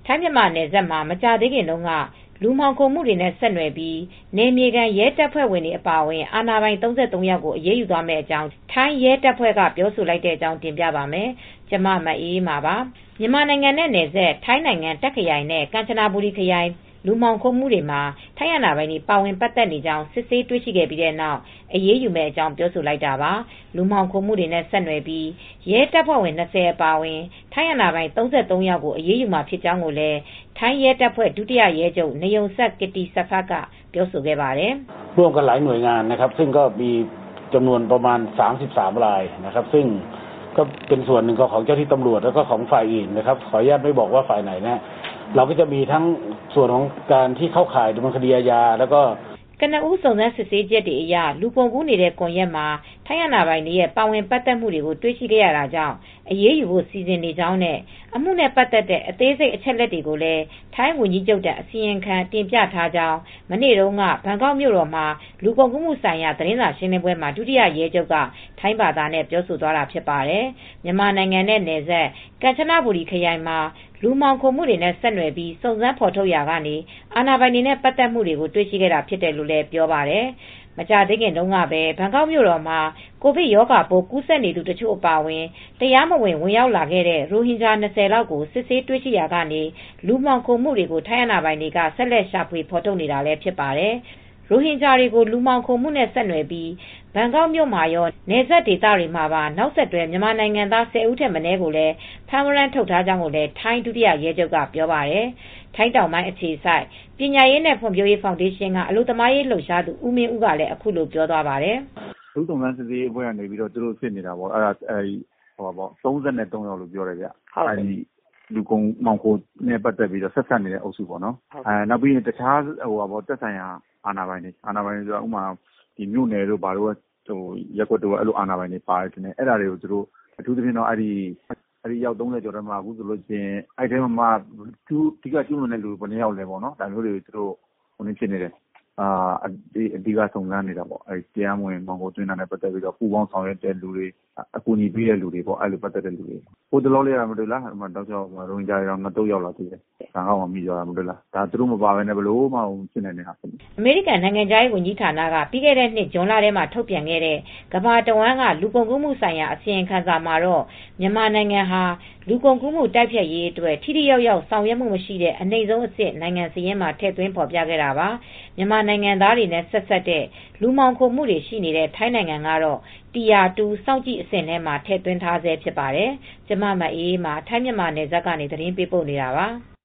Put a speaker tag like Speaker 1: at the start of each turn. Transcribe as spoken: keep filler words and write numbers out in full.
Speaker 1: ထိုင်းမြန်မာနယ်စပ်မှာမကြာသေးခင်တုန်းကလူမှောင်ခိုမှုတွေနဲ့ဆက်နွယ်ပြီးနယ်မြေခံရဲတပ်ဖွဲ့ဝင်တွေအပါအဝင်အာဏာပိုင်၃၃ယောက်ကိုအရေးယူသွားမယ့်အကြောင်းထိုင်းရဲတပ်ဖွဲ့ကပြောဆိုလိုက်တဲ့အကြောင်းတင်ပြပါမယ်။ကျမမအေးအေးမာပါ။မြန်မာနိုင်ငံနဲ့နယ်စပ်ထိုင်းနိုင်ငံတာ့ခ်ခရိုင်နဲ့ကမ်ချနဘူရီခရိုင်လူမှောင်ခိုမှုတွေမှာထိုင်းအာဏာပိုင်တွေပါဝင်ပတ်သက်နေကြောင်းစစ်ဆေးတွေ့ရှိခဲ့ပြီးတဲ့နောက်အရေးယူမယ့်အကြောင်းပြောဆိုလိုက်တာပါ။လူမှောင်ခိုမှုတွေနဲ့ဆက်နွယ်ပြီးရဲတပ်ဖွဲ့ဝင်၂၀အပါအဝင်ထိုင်းအာဏာပိုင်၃၃ယောက်ကိုအရေးယူမှာဖြစ်ကြောင်းကိုလည်းထိုင်းရဲတပ်ဖွဲ့ဒုတိယရဲချုပ်နယုံဆက်ကတီစဖတ်ကပြောဆိုခဲ့ပါတယ်
Speaker 2: ။ร่วมกันหลายหน่วยงานนะครับซึ่งก็มีจำนวนประมาณสามสิบสามรายนะครับซึ่งก็เป็นส่วนหนึ่งของเจ้าที่ตำรวจแล้วก็ของฝ่ายอื่นนะครับขออนุญาตไม่บอกว่าฝ่ายไหนนะเราก็จะมีทั้งส่วนของการที่เข้าข่ายดำเนินคดีอาญาแล้วก็
Speaker 1: ကနဦးစုံစမ်းစစ်ဆေးချက်တွေအရလူကုန်ကူးနေတဲ့ကွန်ရက်မှာထိုင်းအာဏာပိုင်တွေရဲ့ပါဝင်ပတ်သက်မှုတွေကိုတွေ့ရှိခဲ့ရတာကြောင့်အရေးယူဖို့စီစဉ်နေကြောင်းနဲ့အမှုနဲ့ပတ်သက်တဲ့အသေးစိတ်အချက်လက်တွေကိုလည်းထိုင်းဝန်ကြီးချုပ်ကအစီရင်ခံတင်ပြထားကြောင်းမနေ့တုန်းကဘန်ကောက်မြို့တော်မှာလူကုန်ကူးမှုဆိုင်ရာသတင်းစာရှင်းလင်းပွဲမှာဒုတိယရဲချုပ်ကထိုင်းဘာသာနဲ့ပြောဆိုသွားတာဖြစ်ပါတယ်။မြန်မာနိုင်ငံနဲ့နယ်စပ်ကမ်ချနဘူရီခရိုင်မှာလူမှောင်ခိုမှုတွေနဲ့ဆက်နွယ်ပြီးစုံစမ်းဖော်ထုတ်ရာကနေအာဏာပိုင်တွေနဲ့ပတ်သက်မှုတွေကိုတွေ့ရှိခဲ့တာဖြစ်တယ်လို့လည်းပြောပါတယ်။မကြာသေးခင်တုန်းကပဲဘန်ကောက်မြို့တော်မှာကိုဗစ်ရောဂါပိုးကူးစက်နေသူတချို့အပါအဝင်တရားမဝင်ဝင်ရောက်လာခဲ့တဲ့ရိုဟင်ဂျာ၂၀လောက်ကိုစစ်ဆေးတွေ့ရှိရာကနေလူမှောင်ခိုမှုတွေကိုထိုင်းအာဏာပိုင်တွေကဆက်လက်ရှာဖွေဖော်ထုတ်နေတာလည်းဖြစ်ပါတယ်။ရိုဟင်ဂျာတွေကိုလူမှောင်ခိုမှုနဲ့ဆက်နွယ်ပြီးဘန်ကောက်မြို့မှာရောနယ်စပ်ဒေသတွေမှာပါနောက်ဆက်တွဲမြန်မာနိုင်ငံသား၁၀ဦးထက်မနည်းကိုလည်းဖမ်းဝရမ်းထုတ်ထားကြောင်းကိုလည်းထိုင်းဒုတိယရဲချုပ်ကပြောပါတယ်။ထိုင်းတောင်ပိုင်းအခြေစိုက်ပညာရေးနဲ့ဖွံ့ဖြိုးရေးဖောင်ဒေးရှင်းကအလုပ်သမားရေးလှုပ်ရှားသူဦးမင်းဦးကလည်းအခုလိုပြောသွားပါတယ်
Speaker 3: ။လူစုံစမ်းစစ်ဆေးရေးအဖွဲ့ကနေပြီးတော့သူတို့စစ်နေတာပေါ့။အဲဒါအဲဒီဟောပေါ့၃၃ယောက်လို့ပြောတယ်ဗျ။အဲဒီလူကုန်မောင်ခိုနဲ့ပတ်သက်ပြီးတော့ဆက်ဆက်နေတဲ့အုပ်စုပေါ့နော်။အဲနောက်ပြီးတခြားဟိုပေါ့တက်ဆိုင်ရာအာဏာပိုင်တွေအာဏာပိုင်တွေဆိုတာဥမာဒီမြို့နယ်တို့ဘာလို့ဟိုရက်ကွက်တို့အဲ့လိုအာဏာပိုင်တွေပါတယ်တင်တယ်အဲ့ဒါတွေကိုသူတို့အထူးသဖြင့်တော့အဲ့ဒီအဲ့ဒီရောက်၃၀ကျော်တည်းမှာအခုဆိုလို့ချင်းအဲ့ထဲမှာသူဒီကကျူးလွန်တဲ့လူဘယ်နှယောက်လဲပေါ့နော်ဒါမျိုးတွေသူတို့ဟိုနေဖြစ်နေတယ်အာဒီအဓိကစုံစမ်းနေတာပေါ့အဲ့တရားမဝင်မောင်ကိုတွင်းတာနဲ့ပတ်သက်ပြီးတော့ပူပေါင်းဆောင်ရွက်တဲ့လူတွေအကူအညီပေးတဲ့လူတွေပေါ့အဲ့လိုပတ်သက်တဲ့လူတွေဟိုတလောလေးရမလို့လားဟိုမှာတောက်ချောက်ရိုဟင်ဂျာတွေတော့ငါတော့ရောက်လာသေးတယ်ဒါကမှမိကြတာမလို့လားဒါသူတို့မပါဘဲနဲ့ဘလို့မှဖြစ်နေနေတာ
Speaker 1: အမေရိကန်နိုင်ငံသားရေးဝန်ကြီးဌာနကပြီးခဲ့တဲ့နှစ်ဇွန်လထဲမှာထုတ်ပြန်ခဲ့တဲ့ကမ္ဘာတဝန်းကလူကုန်ကူးမှုဆိုင်ရာအစီရင်ခံစာမှာတော့မြန်မာနိုင်ငံဟာလူကုန်ကူးမှုတိုက်ဖျက်ရေးအတွက်ထိထိရောက်ရောက်ဆောင်ရွက်မှုမရှိတဲ့အနှိမ့်ဆုံးအဆင့်နိုင်ငံစည်းရင်းမှာထည့်သွင်းဖော်ပြခဲ့တာပါမြန်မာနိုင်ငံသားတွေနဲ့ဆက်ဆက်တဲ့လူမှောင်ခိုမှုတွေရှိနေတဲ့ထိုင်းနိုင်ငံကတော့ Tier တူစောင့်ကြည့်အဆင့်ထဲမှာထည့်သွင်းထားဆဲဖြစ်ပါတယ်။ကျမမအေးအေးမှာထိုင်းမြန်မာနယ်စပ်ကနေသတင်းပေးပို့နေတာပါ။